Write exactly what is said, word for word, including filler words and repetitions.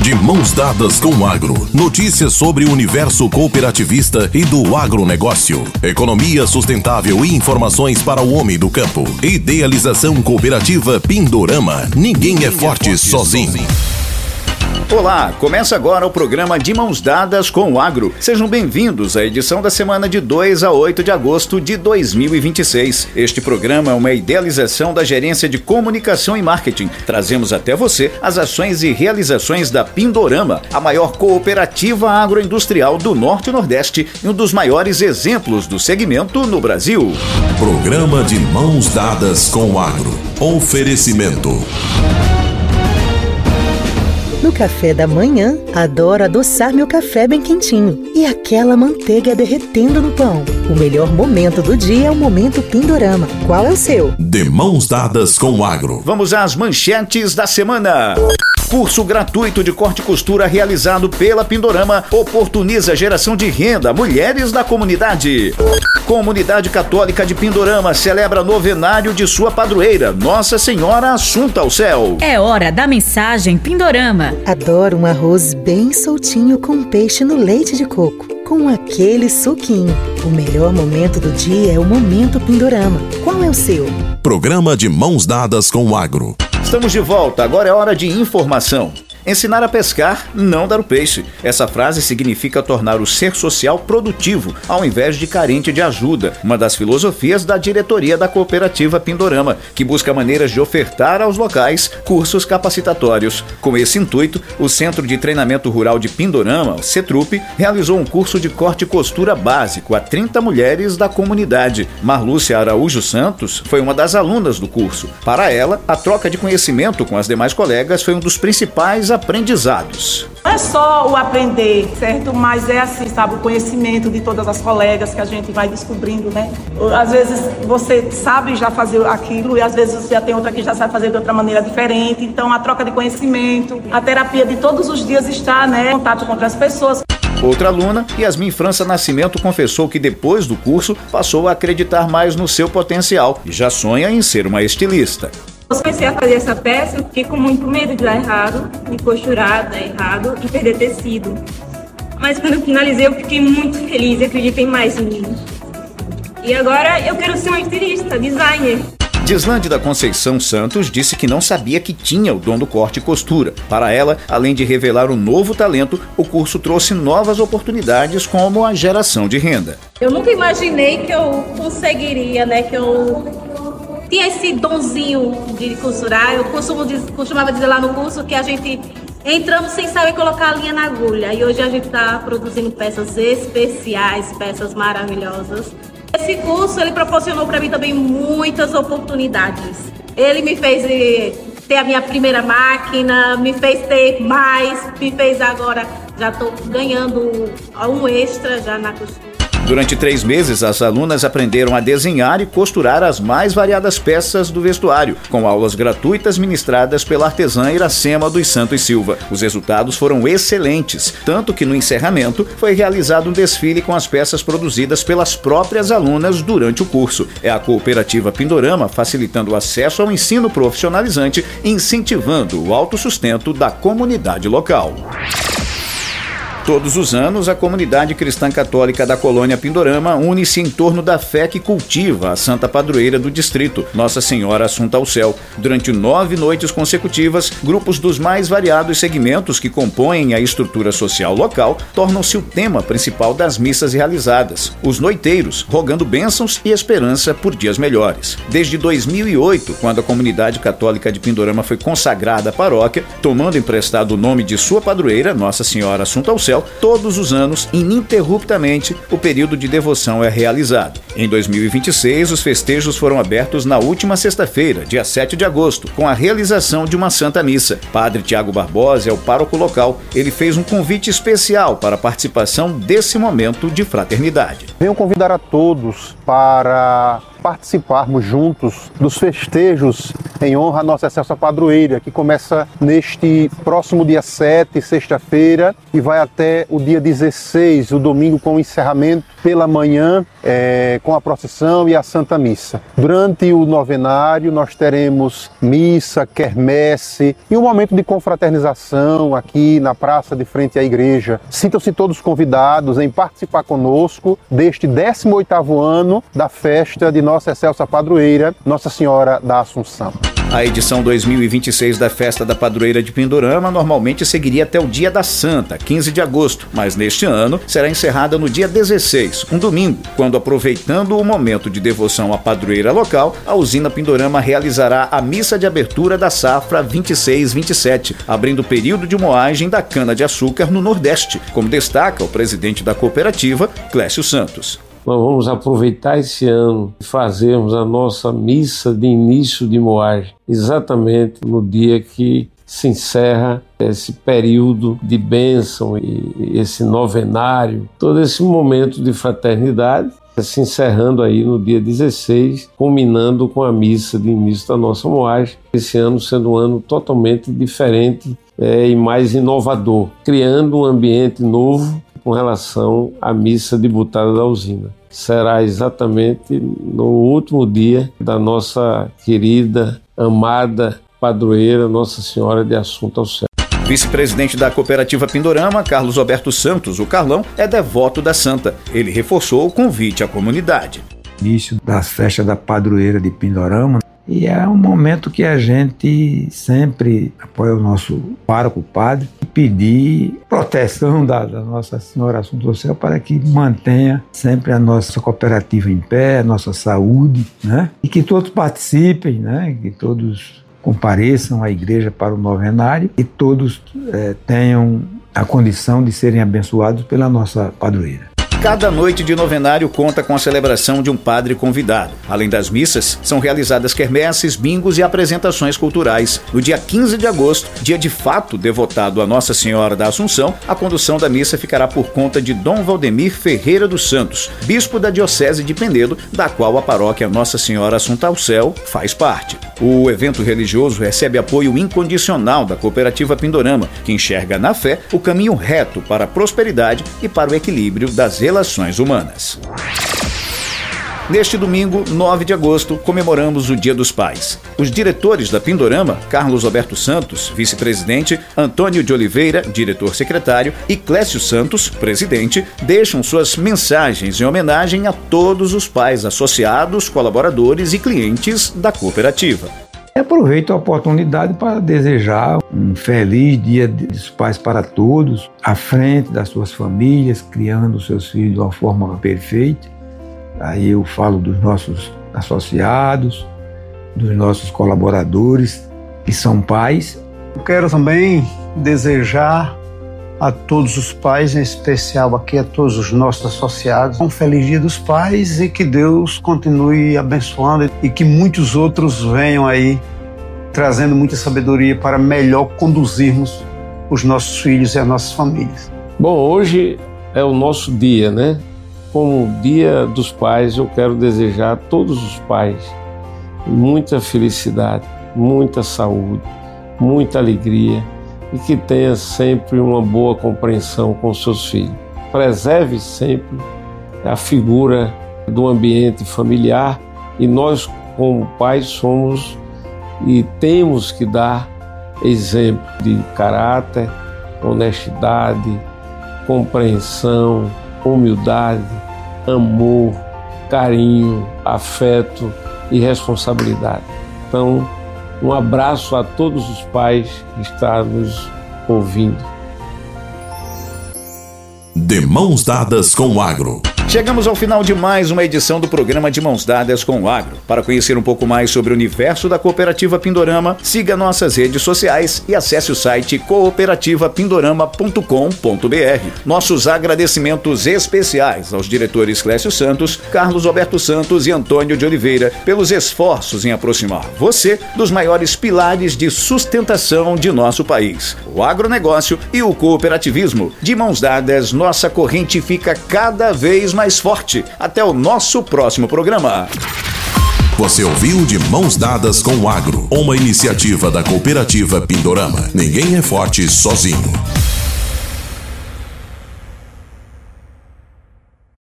De mãos dadas com o agro. Notícias sobre o universo cooperativista e do agronegócio. Economia sustentável e informações para o homem do campo. Idealização cooperativa Pindorama. Ninguém é forte sozinho. Olá, começa agora o programa De Mãos Dadas com o Agro. Sejam bem-vindos à edição da semana de dois a oito de agosto de dois mil e vinte e seis. Este programa é uma idealização da Gerência de Comunicação e Marketing. Trazemos até você as ações e realizações da Pindorama, a maior cooperativa agroindustrial do Norte e Nordeste e um dos maiores exemplos do segmento no Brasil. Programa De Mãos Dadas com o Agro. Oferecimento. No café da manhã, adoro adoçar meu café bem quentinho e aquela manteiga derretendo no pão. O melhor momento do dia é o momento Pindorama. Qual é o seu? De Mãos Dadas com o Agro. Vamos às manchetes da semana. Curso gratuito de corte e costura realizado pela Pindorama oportuniza a geração de renda a mulheres da comunidade. Comunidade Católica de Pindorama celebra novenário de sua padroeira, Nossa Senhora Assunta ao Céu. É hora da mensagem Pindorama. Adoro um arroz bem soltinho com peixe no leite de coco, com aquele suquinho. O melhor momento do dia é o momento Pindorama. Qual é o seu? Programa De Mãos Dadas com o Agro. Estamos de volta, agora é hora de informação. Ensinar a pescar, não dar o peixe. Essa frase significa tornar o ser social produtivo, ao invés de carente de ajuda. Uma das filosofias da diretoria da cooperativa Pindorama, que busca maneiras de ofertar aos locais cursos capacitatórios. Com esse intuito, o Centro de Treinamento Rural de Pindorama, CETRUP, realizou um curso de corte e costura básico a trinta mulheres da comunidade. Marlúcia Araújo Santos foi uma das alunas do curso. Para ela, a troca de conhecimento com as demais colegas foi um dos principais aprendizados. Não é só o aprender, certo? Mas é assim, sabe, o conhecimento de todas as colegas que a gente vai descobrindo, né? Às vezes você sabe já fazer aquilo e às vezes já tem outra que já sabe fazer de outra maneira diferente. Então a troca de conhecimento, a terapia de todos os dias está, né, em contato com outras pessoas. Outra aluna, Yasmin França Nascimento, confessou que depois do curso passou a acreditar mais no seu potencial e já sonha em ser uma estilista. Eu comecei a fazer essa peça, eu fiquei com muito medo de dar errado, de costurar, dar errado e perder tecido. Mas quando eu finalizei, eu fiquei muito feliz e acreditei mais em mim. E agora eu quero ser uma estilista, designer. Dislande da Conceição Santos disse que não sabia que tinha o dom do corte e costura. Para ela, além de revelar um novo talento, o curso trouxe novas oportunidades como a geração de renda. Eu nunca imaginei que eu conseguiria, né, que eu tinha esse donzinho de costurar. Eu costumo, costumava dizer lá no curso que a gente entramos sem saber colocar a linha na agulha. E hoje a gente está produzindo peças especiais, peças maravilhosas. Esse curso, ele proporcionou para mim também muitas oportunidades. Ele me fez ter a minha primeira máquina, me fez ter mais, me fez agora, já estou ganhando um extra já na costura. Durante três meses, as alunas aprenderam a desenhar e costurar as mais variadas peças do vestuário, com aulas gratuitas ministradas pela artesã Iracema dos Santos Silva. Os resultados foram excelentes, tanto que no encerramento foi realizado um desfile com as peças produzidas pelas próprias alunas durante o curso. É a cooperativa Pindorama facilitando o acesso ao ensino profissionalizante e incentivando o autossustento da comunidade local. Todos os anos, a comunidade cristã católica da colônia Pindorama une-se em torno da fé que cultiva a santa padroeira do distrito, Nossa Senhora Assunta ao Céu. Durante nove noites consecutivas, grupos dos mais variados segmentos que compõem a estrutura social local tornam-se o tema principal das missas realizadas. Os noiteiros, rogando bênçãos e esperança por dias melhores. Desde dois mil e oito, quando a comunidade católica de Pindorama foi consagrada à paróquia, tomando emprestado o nome de sua padroeira, Nossa Senhora Assunta ao Céu, todos os anos, ininterruptamente, o período de devoção é realizado. Em dois mil e vinte e seis, os festejos foram abertos na última sexta-feira, dia sete de agosto, com a realização de uma Santa Missa. Padre Tiago Barbosa é o pároco local. Ele fez um convite especial para a participação desse momento de fraternidade. Venho convidar a todos para participarmos juntos dos festejos em honra à nossa excelsa padroeira, que começa neste próximo dia sete, sexta-feira, e vai até o dia dezesseis, o domingo, com o encerramento pela manhã, é, com a procissão e a Santa Missa. Durante o novenário nós teremos missa, quermesse e um momento de confraternização aqui na praça de frente à igreja. Sintam-se todos convidados em participar conosco deste décimo oitavo ano da festa de Nossa Excelsa Padroeira, Nossa Senhora da Assunção. A edição dois mil e vinte e seis da Festa da Padroeira de Pindorama normalmente seguiria até o Dia da Santa, quinze de agosto, mas neste ano será encerrada no dia dezesseis, um domingo, quando, aproveitando o momento de devoção à padroeira local, a usina Pindorama realizará a missa de abertura da safra vinte e seis vinte e sete, abrindo o período de moagem da cana-de-açúcar no Nordeste, como destaca o presidente da cooperativa, Clécio Santos. Nós vamos aproveitar esse ano e fazermos a nossa missa de início de moagem, exatamente no dia que se encerra esse período de bênção e esse novenário, todo esse momento de fraternidade, se encerrando aí no dia dezesseis, culminando com a missa de início da nossa moagem, esse ano sendo um ano totalmente diferente é, e mais inovador, criando um ambiente novo com relação à missa de botada da usina. Será exatamente no último dia da nossa querida, amada padroeira Nossa Senhora de Assunta ao Céu. Vice-presidente da cooperativa Pindorama, Carlos Alberto Santos, o Carlão, é devoto da santa. Ele reforçou o convite à comunidade. Início das festas da padroeira de Pindorama. E é um momento que a gente sempre apoia o nosso pároco, padre, e pedir proteção da, da Nossa Senhora Assunta ao Céu para que mantenha sempre a nossa cooperativa em pé, a nossa saúde, né? E que todos participem, né? Que todos compareçam à igreja para o novenário e todos é, tenham a condição de serem abençoados pela nossa padroeira. Cada noite de novenário conta com a celebração de um padre convidado. Além das missas, são realizadas quermesses, bingos e apresentações culturais. No dia quinze de agosto, dia de fato devotado a Nossa Senhora da Assunção, a condução da missa ficará por conta de Dom Valdemir Ferreira dos Santos, bispo da Diocese de Penedo, da qual a paróquia Nossa Senhora Assunta ao Céu faz parte. O evento religioso recebe apoio incondicional da cooperativa Pindorama, que enxerga na fé o caminho reto para a prosperidade e para o equilíbrio das relações Relações humanas. Neste domingo, nove de agosto, comemoramos o Dia dos Pais. Os diretores da Pindorama, Carlos Alberto Santos, vice-presidente, Antônio de Oliveira, diretor-secretário, e Clécio Santos, presidente, deixam suas mensagens em homenagem a todos os pais associados, colaboradores e clientes da cooperativa. Aproveito a oportunidade para desejar um feliz Dia dos Pais para todos, à frente das suas famílias, criando seus filhos de uma forma perfeita. Aí eu falo dos nossos associados, dos nossos colaboradores, que são pais. Eu quero também desejar a todos os pais, em especial aqui a todos os nossos associados, um feliz Dia dos Pais e que Deus continue abençoando e que muitos outros venham aí trazendo muita sabedoria para melhor conduzirmos os nossos filhos e as nossas famílias. Bom, hoje é o nosso dia, né? Como Dia dos Pais, eu quero desejar a todos os pais muita felicidade, muita saúde, muita alegria e que tenha sempre uma boa compreensão com seus filhos. Preserve sempre a figura do ambiente familiar e nós, como pais, somos e temos que dar exemplo de caráter, honestidade, compreensão, humildade, amor, carinho, afeto e responsabilidade. Então, um abraço a todos os pais que estão nos ouvindo. De Mãos Dadas com o Agro. Chegamos ao final de mais uma edição do programa De Mãos Dadas com o Agro. Para conhecer um pouco mais sobre o universo da cooperativa Pindorama, siga nossas redes sociais e acesse o site cooperativa pindorama ponto com ponto br. Nossos agradecimentos especiais aos diretores Clécio Santos, Carlos Alberto Santos e Antônio de Oliveira pelos esforços em aproximar você dos maiores pilares de sustentação de nosso país, o agronegócio e o cooperativismo. De mãos dadas, nossa corrente fica cada vez mais mais forte. Até o nosso próximo programa. Você ouviu De Mãos Dadas com o Agro, uma iniciativa da cooperativa Pindorama. Ninguém é forte sozinho.